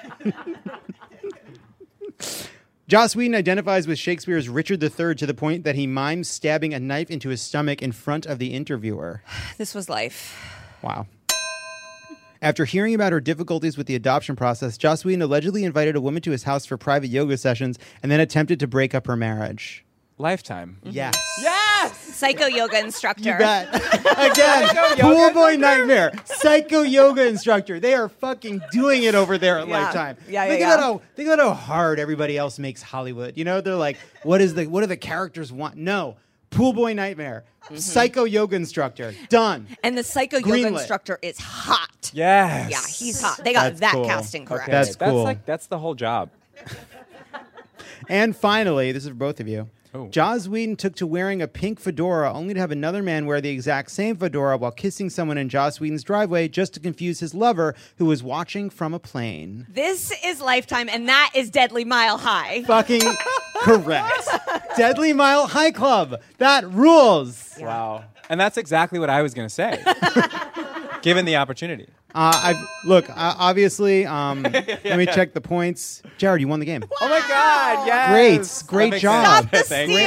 Joss Whedon identifies with Shakespeare's Richard III to the point that he mimes stabbing a knife into his stomach in front of the interviewer. This was life. Wow. After hearing about her difficulties with the adoption process, Joss Whedon allegedly invited a woman to his house for private yoga sessions and then attempted to break up her marriage. Lifetime. Yes. Psycho yoga instructor. You bet. Again, Pool Boy Nightmare. Psycho yoga instructor. They are fucking doing it over there at Lifetime. Think about how hard everybody else makes Hollywood. You know, they're like, what do the characters want? No. Pool Boy Nightmare. Psycho yoga instructor. Done. And the psycho yoga Greenlit. instructor is hot. Yes. Yeah, he's hot. They got That's that cool. casting correct. Okay, That's cool. That's the whole job. And finally, this is for both of you. Oh. Joss Whedon took to wearing a pink fedora only to have another man wear the exact same fedora while kissing someone in Joss Whedon's driveway just to confuse his lover who was watching from a plane. This is Lifetime, and that is Deadly Mile High. Fucking correct. Deadly Mile High Club. That rules. Wow. And that's exactly what I was going to say, given the opportunity. Obviously, let me check the points. Jared, you won the game. Oh my God! Yes. Great That job. Stop the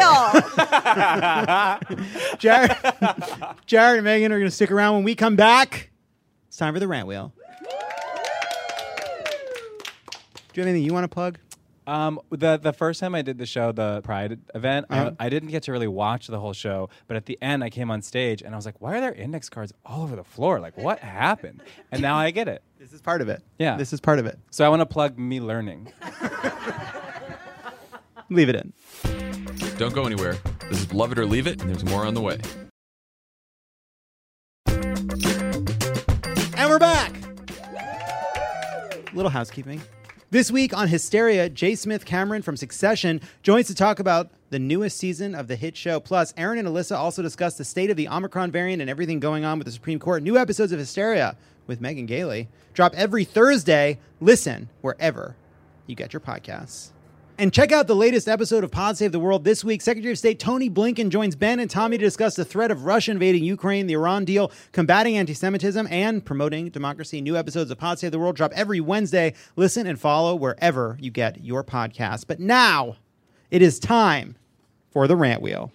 steal. Jared and Megan are going to stick around when we come back. It's time for the rant wheel. Do you have anything you want to plug? The first time I did the show, the Pride event, I didn't get to really watch the whole show. But at the end, I came on stage and I was like, "Why are there index cards all over the floor? Like, what happened?" And now I get it. This is part of it. Yeah. This is part of it. So I want to plug me learning. Leave it in. Don't go anywhere. This is Love It or Leave It, and there's more on the way. And we're back. Little housekeeping. This week on Hysteria, J. Smith Cameron from Succession joins to talk about the newest season of the hit show. Plus, Aaron and Alyssa also discuss the state of the Omicron variant and everything going on with the Supreme Court. New episodes of Hysteria with Megan Gailey drop every Thursday. Listen wherever you get your podcasts. And check out the latest episode of Pod Save the World. This week, Secretary of State Tony Blinken joins Ben and Tommy to discuss the threat of Russia invading Ukraine, the Iran deal, combating anti-Semitism, and promoting democracy. New episodes of Pod Save the World drop every Wednesday. Listen and follow wherever you get your podcasts. But now, it is time for the Rant Wheel.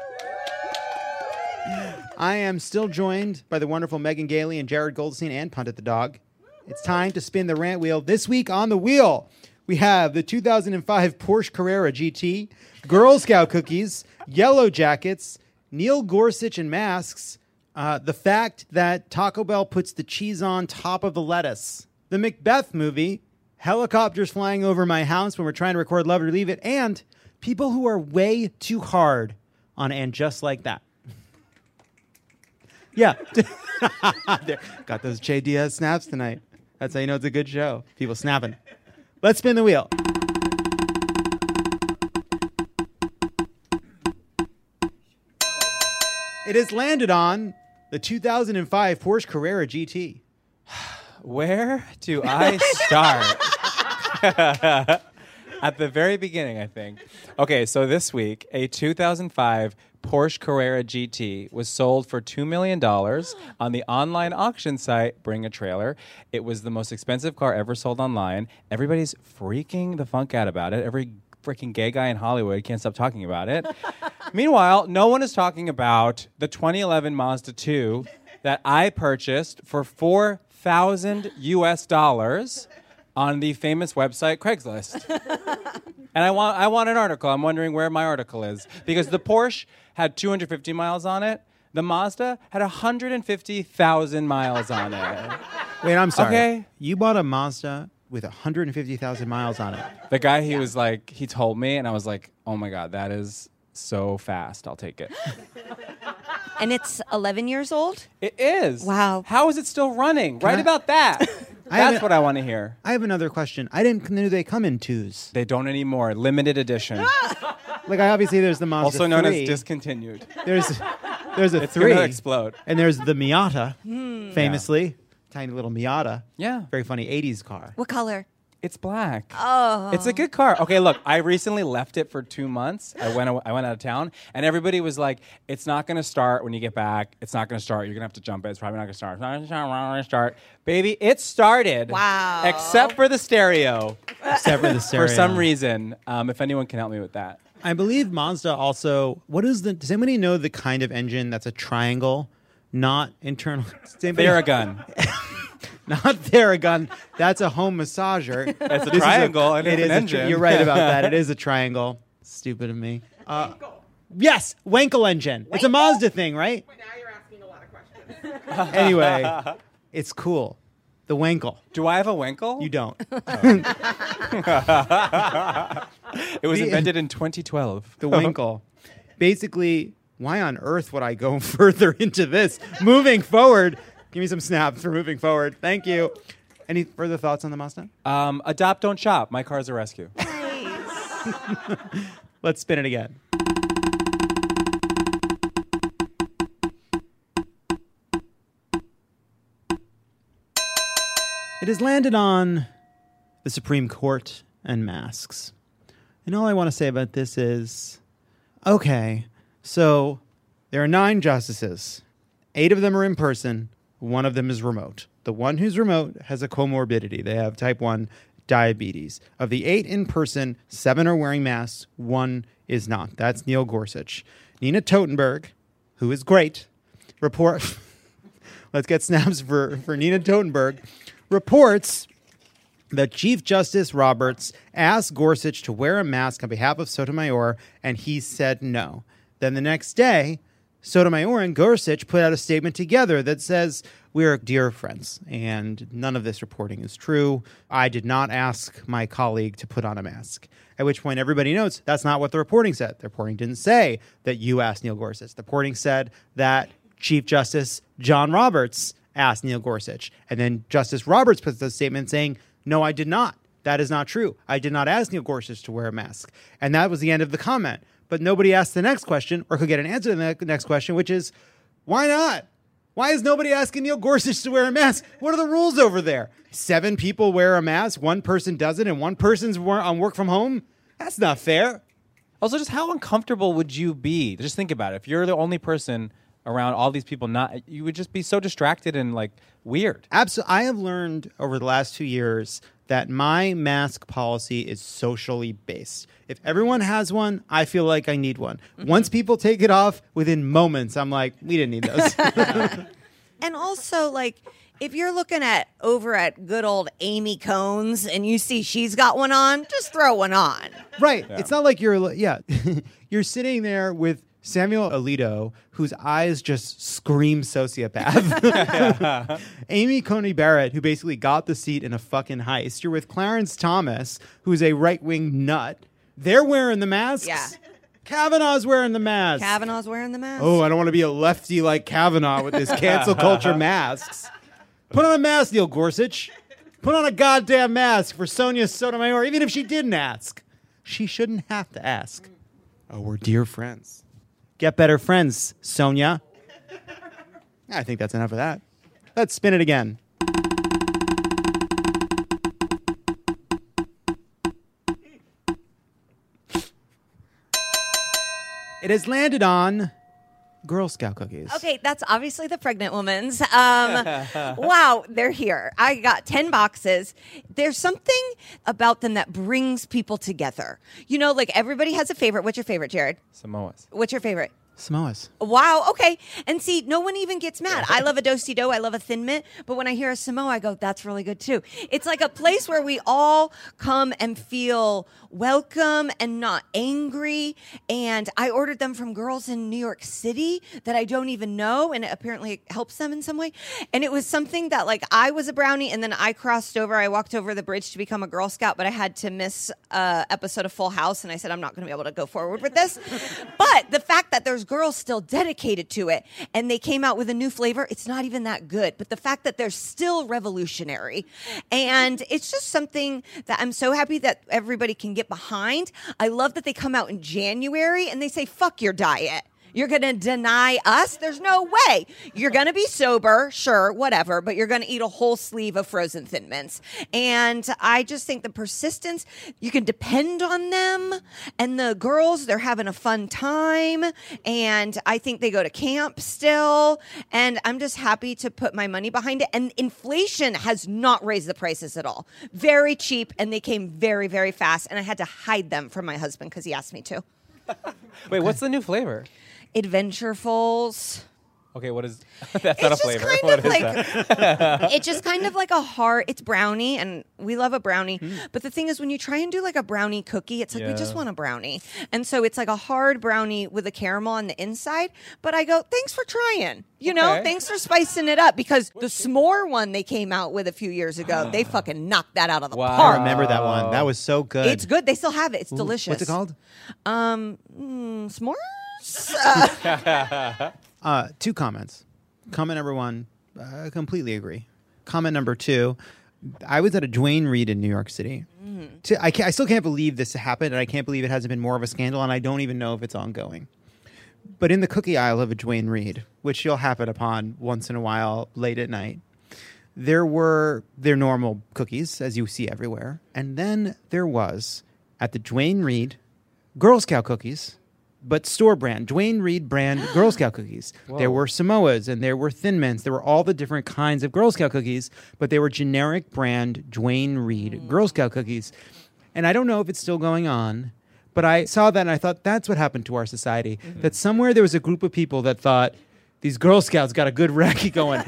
I am still joined by the wonderful Megan Gailey and Jared Goldstein and Pundit the Dog. It's time to spin the Rant Wheel. This week on the wheel, we have the 2005 Porsche Carrera GT, Girl Scout cookies, Yellow Jackets, Neil Gorsuch and masks, the fact that Taco Bell puts the cheese on top of the lettuce, the Macbeth movie, helicopters flying over my house when we're trying to record Love It or Leave It, and people who are way too hard on And Just Like That. Yeah. Got those JDS snaps tonight. That's how you know it's a good show. People snapping. Let's spin the wheel. It has landed on The 2005 Porsche Carrera GT. Where do I start? At the very beginning, I think. Okay, so this week, a 2005 Porsche Carrera GT was sold for $2 million on the online auction site Bring a Trailer. It was the most expensive car ever sold online. Everybody's freaking the funk out about it. Every freaking gay guy in Hollywood can't stop talking about it. Meanwhile, no one is talking about the 2011 Mazda 2 that I purchased for $4,000 US on the famous website Craigslist. And I want an article. I'm wondering where my article is. Because the Porsche had 250 miles on it. The Mazda had 150,000 miles on it. Wait, I'm sorry. Okay. You bought a Mazda with 150,000 miles on it. The guy, he was like, he told me, and I was like, oh my God, that is so fast. I'll take it. And it's 11 years old? It is. Wow. How is it still running? Write about that. That's what I want to hear. I have another question. I didn't know they come in twos. They don't anymore. Limited edition. Like, obviously, there's the Mazda Also known 3. as discontinued. There's a It's 3. gonna explode. And there's the Miata, famously. Tiny little Miata. Yeah. Very funny 80s car. What color? It's black. Oh. It's a good car. Okay, look, I recently left it for 2 months. I went out of town, and everybody was like, it's not going to start when you get back. It's not going to start. You're going to have to jump it. It's probably not going to start. It's not going to start. Baby, it started. Wow. Except for the stereo. Except for the stereo. For some reason, if anyone can help me with that. I believe Mazda also, does anybody know the kind of engine that's a triangle, not internal? Theragun. Not Theragun. That's a home massager. It's a triangle and it's an engine. You're right about that. It is a triangle. Stupid of me. Yes, Wankel engine. It's a Mazda thing, right? Now you're asking a lot of questions. Anyway, it's cool. The Wankel. Do I have a Wankel? You don't. It was invented in 2012. The Wankel. Basically, why on earth would I go further into this? Moving forward. Give me some snaps for moving forward. Thank you. Any further thoughts on the Mazda? Adopt, don't shop. My car's a rescue. Let's spin it again. It has landed on the Supreme Court and masks. And all I want to say about this is, okay, so there are 9 justices. 8 of them are in person. 1 of them is remote. The one who's remote has a comorbidity. They have type 1 diabetes. Of the 8 in person, 7 are wearing masks. 1 is not. That's Neil Gorsuch. Nina Totenberg, who is great, let's get snaps for Nina Totenberg, reports that Chief Justice Roberts asked Gorsuch to wear a mask on behalf of Sotomayor, and he said no. Then the next day, Sotomayor and Gorsuch put out a statement together that says, we are dear friends, and none of this reporting is true. I did not ask my colleague to put on a mask. At which point everybody notes that's not what the reporting said. The reporting didn't say that you asked Neil Gorsuch. The reporting said that Chief Justice John Roberts asked Neil Gorsuch. And then Justice Roberts puts a statement saying, no, I did not. That is not true. I did not ask Neil Gorsuch to wear a mask. And that was the end of the comment. But nobody asked the next question or could get an answer to the next question, which is, why not? Why is nobody asking Neil Gorsuch to wear a mask? What are the rules over there? 7 people wear a mask, 1 person doesn't, and 1 person's on work from home? That's not fair. Also, just how uncomfortable would you be? Just think about it. If you're the only person around all these people, you would just be so distracted and like weird. Absolutely. I have learned over the last 2 years that my mask policy is socially based. If everyone has one, I feel like I need one. Mm-hmm. Once people take it off, within moments, I'm like, we didn't need those. And also, like, if you're looking over at good old Amy Cones and you see she's got one on, just throw one on. Right. Yeah. It's not like you're sitting there with Samuel Alito, whose eyes just scream sociopath. Amy Coney Barrett, who basically got the seat in a fucking heist. You're with Clarence Thomas, who's a right-wing nut. They're wearing the masks. Yeah. Kavanaugh's wearing the mask. Kavanaugh's wearing the mask. Oh, I don't want to be a lefty like Kavanaugh with his cancel culture masks. Put on a mask, Neil Gorsuch. Put on a goddamn mask for Sonia Sotomayor, even if she didn't ask. She shouldn't have to ask. Oh, we're dear friends. Get better friends, Sonia. I think that's enough of that. Let's spin it again. It has landed on Girl Scout cookies. Okay, that's obviously the pregnant woman's. Wow, they're here. I got 10 boxes. There's something about them that brings people together. You know, like everybody has a favorite. What's your favorite, Jared? Samoas. What's your favorite? Samoas. Wow, okay. And see, no one even gets mad. I love a Do-si-do. I love a Thin Mint. But when I hear a Samoa, I go, that's really good too. It's like a place where we all come and feel welcome and not angry. And I ordered them from girls in New York City that I don't even know. And it apparently helps them in some way. And it was something that like I was a brownie and then I crossed over. I walked over the bridge to become a Girl Scout, but I had to miss an episode of Full House. And I said, I'm not going to be able to go forward with this. But the fact that there's girls still dedicated to it and they came out with a new flavor, it's not even that good. But the fact that they're still revolutionary and it's just something that I'm so happy that everybody can get behind. I love that they come out in January and they say, fuck your diet. You're going to deny us? There's no way. You're going to be sober, sure, whatever, but you're going to eat a whole sleeve of frozen Thin Mints. And I just think the persistence, you can depend on them. And the girls, they're having a fun time. And I think they go to camp still. And I'm just happy to put my money behind it. And inflation has not raised the prices at all. Very cheap. And they came very, very fast. And I had to hide them from my husband because he asked me to. Wait, what's the new flavor? Adventurefuls. Okay, what is that's not a flavor. Kind what of is like, that? it's just kind of like a hard, it's brownie, and we love a brownie. But the thing is, when you try and do like a brownie cookie, it's like, we just want a brownie. And so it's like a hard brownie with a caramel on the inside. But I go, thanks for trying. You know, thanks for spicing it up, because the s'more one they came out with a few years ago, they fucking knocked that out of the I park. remember that one. That was so good. It's good. They still have it. It's delicious. What's it called? S'mores? 2 comments. Comment number 1, I completely agree. Comment number 2, I was at a Duane Reade in New York City. I still can't believe this happened, and I can't believe it hasn't been more of a scandal, and I don't even know if it's ongoing. But in the cookie aisle of a Duane Reade, which you'll happen upon once in a while late at night, there were their normal cookies, as you see everywhere. And then there was, at the Duane Reade, Girl Scout cookies, but store brand, Duane Reade brand Girl Scout cookies. Whoa. There were Samoas and there were Thin Mints. There were all the different kinds of Girl Scout cookies, but they were generic brand Duane Reade Girl Scout cookies. And I don't know if it's still going on, but I saw that and I thought, that's what happened to our society. That somewhere there was a group of people that thought, these Girl Scouts got a good recce going.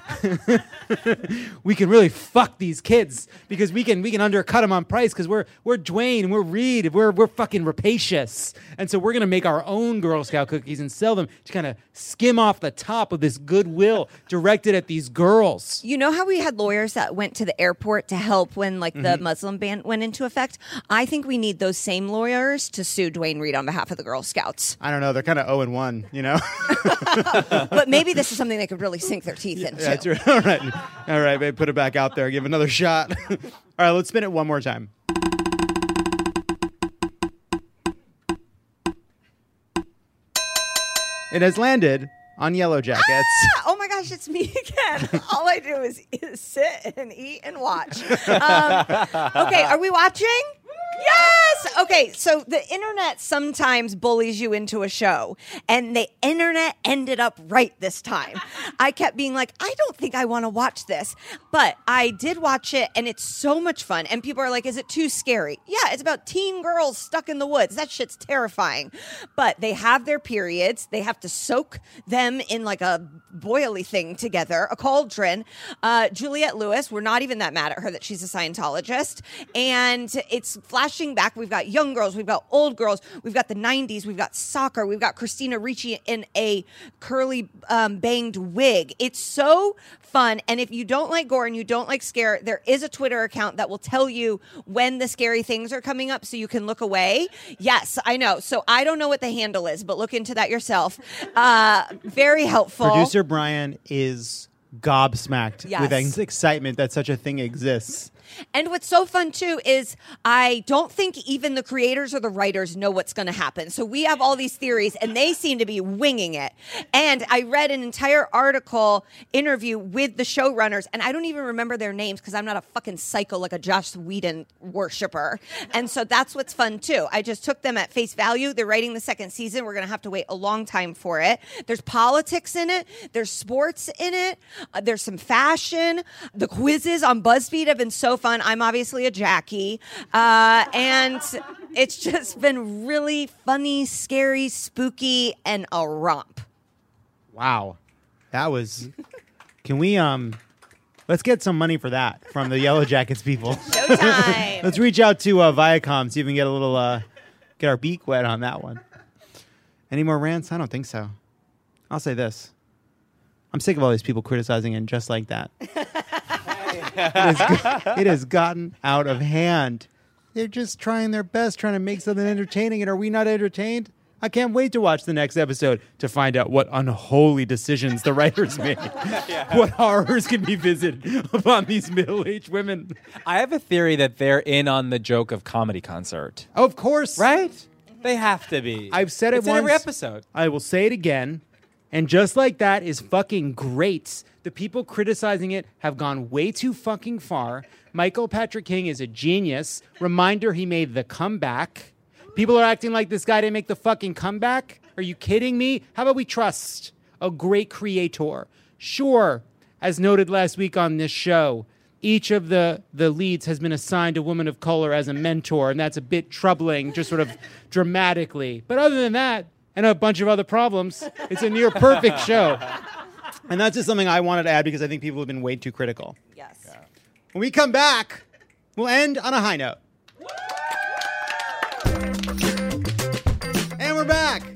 We can really fuck these kids because we can undercut them on price because we're Duane, we're Reade, we're fucking rapacious, and so we're gonna make our own Girl Scout cookies and sell them to kind of skim off the top of this goodwill directed at these girls. You know how we had lawyers that went to the airport to help when like the Muslim ban went into effect? I think we need those same lawyers to sue Duane Reade on behalf of the Girl Scouts. I don't know. They're kind of 0-1, you know. But maybe this is something they could really sink their teeth into. That's right. All right, babe, put it back out there. Give another shot. All right, let's spin it one more time. It has landed on Yellow Jackets. Oh my gosh, it's me again. All I do is sit and eat and watch. Okay, are we watching? Yes! Okay, so the internet sometimes bullies you into a show, and the internet ended up right this time. I kept being like, I don't think I want to watch this, but I did watch it, and it's so much fun, and people are like, is it too scary? Yeah, it's about teen girls stuck in the woods. That shit's terrifying. But they have their periods. They have to soak them in like a boily thing together, a cauldron. Juliette Lewis, we're not even that mad at her that she's a Scientologist, and it's flashing back. We've got young girls, we've got old girls, we've got the 90s, we've got soccer, we've got Christina Ricci in a curly banged wig. It's so fun. And if you don't like gore and you don't like scare, there is a Twitter account that will tell you when the scary things are coming up so you can look away. Yes, I know. So I don't know what the handle is, but look into that yourself. Very helpful. Producer Brian is gobsmacked Yes. with excitement that such a thing exists. And what's so fun too is I don't think even the creators or the writers know what's going to happen. So we have all these theories and they seem to be winging it. And I read an entire article interview with the showrunners, and I don't even remember their names because I'm not a fucking psycho like a Joss Whedon worshiper. And so that's what's fun too. I just took them at face value. They're writing the second season. We're going to have to wait a long time for it. There's politics in it. There's sports in it. There's some fashion. The quizzes on BuzzFeed have been so fun. I'm obviously a Jackie. And it's just been really funny, scary, spooky, and a romp. Wow. That was... Can we... Let's get some money for that from the Yellow Jackets people. Showtime. Let's reach out to Viacom, see if we can get a little... get our beak wet on that one. Any more rants? I don't think so. I'll say this. I'm sick of all these people criticizing it just like that. It has gotten out of hand. They're just trying their best, trying to make something entertaining. And are we not entertained? I can't wait to watch the next episode to find out what unholy decisions the writers made. What horrors can be visited upon these middle-aged women. I have a theory that they're in on the joke of Comedy Concert. Of course. Right? They have to be. I've said it it's once. in every episode. I will say it again. And just like that is fucking great. The people criticizing it have gone way too fucking far. Michael Patrick King is a genius. Reminder, he made the comeback. People are acting like this guy didn't make the fucking comeback. Are you kidding me? How about we trust a great creator? Sure, as noted last week on this show, each of the leads has been assigned a woman of color as a mentor, and that's a bit troubling, just sort of dramatically. But other than that, and a bunch of other problems, it's a near perfect show. And that's just something I wanted to add because I think people have been way too critical. Yes. Yeah. When we come back, we'll end on a high note. And we're back.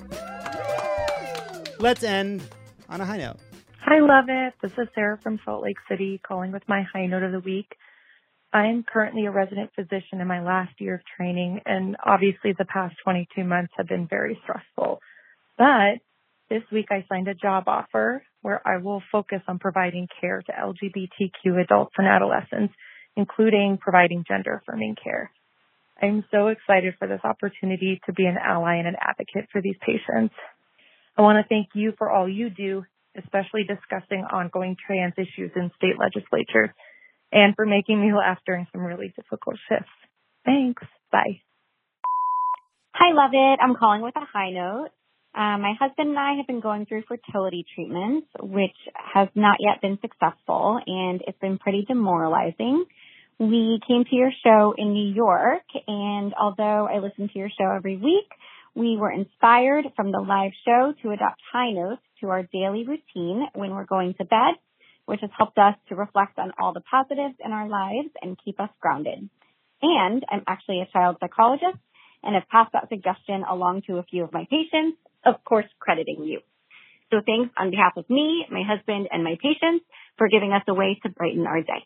Let's end on a high note. Hi, Love It. This is Sarah from Salt Lake City calling with my high note of the week. I am currently a resident physician in my last year of training, and obviously the past 22 months have been very stressful. But this week I signed a job offer where I will focus on providing care to LGBTQ adults and adolescents, including providing gender-affirming care. I'm so excited for this opportunity to be an ally and an advocate for these patients. I want to thank you for all you do, especially discussing ongoing trans issues in state legislatures, and for making me laugh during some really difficult shifts. Thanks. Bye. Hi, Love It. I'm calling with a high note. My husband and I have been going through fertility treatments, which has not yet been successful, and it's been pretty demoralizing. We came to your show in New York, and although I listen to your show every week, we were inspired from the live show to adopt high notes to our daily routine when we're going to bed, which has helped us to reflect on all the positives in our lives and keep us grounded. And I'm actually a child psychologist and have passed that suggestion along to a few of my patients, of course crediting you. So thanks on behalf of me, my husband, and my patients for giving us a way to brighten our day.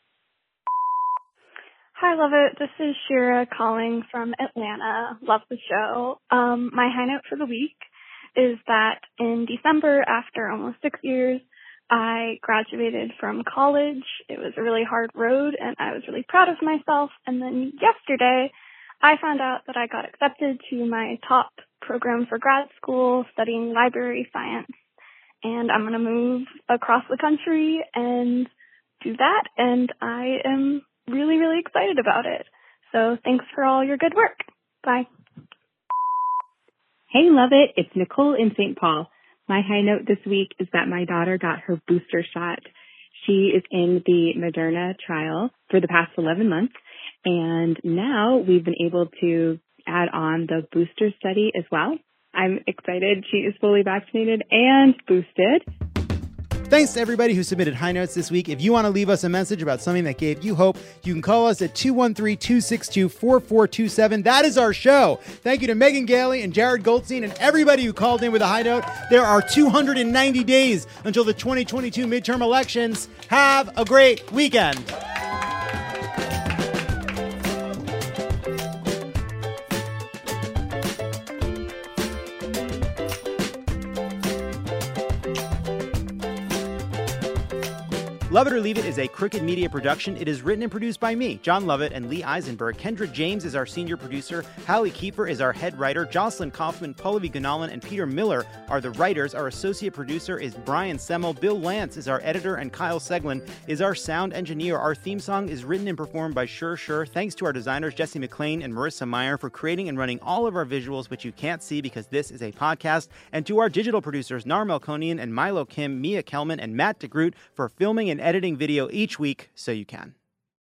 Hi, Love It. This is Shira calling from Atlanta. Love the show. My high note for the week is that in December, after almost 6 years, I graduated from college. It was a really hard road, and I was really proud of myself. And then yesterday, I found out that I got accepted to my top program for grad school, studying library science. And I'm going to move across the country and do that, and I am really, really excited about it. So thanks for all your good work. Bye. Hey, Love It. It's Nicole in St. Paul. My high note this week is that my daughter got her booster shot. She is in the Moderna trial for the past 11 months, and now we've been able to add on the booster study as well. I'm excited. She is fully vaccinated and boosted. Thanks to everybody who submitted high notes this week. If you want to leave us a message about something that gave you hope, you can call us at 213-262-4427. That is our show. Thank you to Megan Gailey and Jared Goldstein and everybody who called in with a high note. There are 290 days until the 2022 midterm elections. Have a great weekend. Love It or Leave It is a Crooked Media production. It is written and produced by me, John Lovett, and Lee Eisenberg. Kendra James is our senior producer. Hallie Kiefer is our head writer. Jocelyn Kaufman, Pallavi Gunalan, and Peter Miller are the writers. Our associate producer is Brian Semmel. Bill Lance is our editor, and Kyle Seglin is our sound engineer. Our theme song is written and performed by Sure Sure. Thanks to our designers, Jesse McLean and Marissa Meyer, for creating and running all of our visuals, which you can't see because this is a podcast. And to our digital producers, Nar Melkonian and Milo Kim, Mia Kelman, and Matt DeGroot for filming and editing video each week so you can.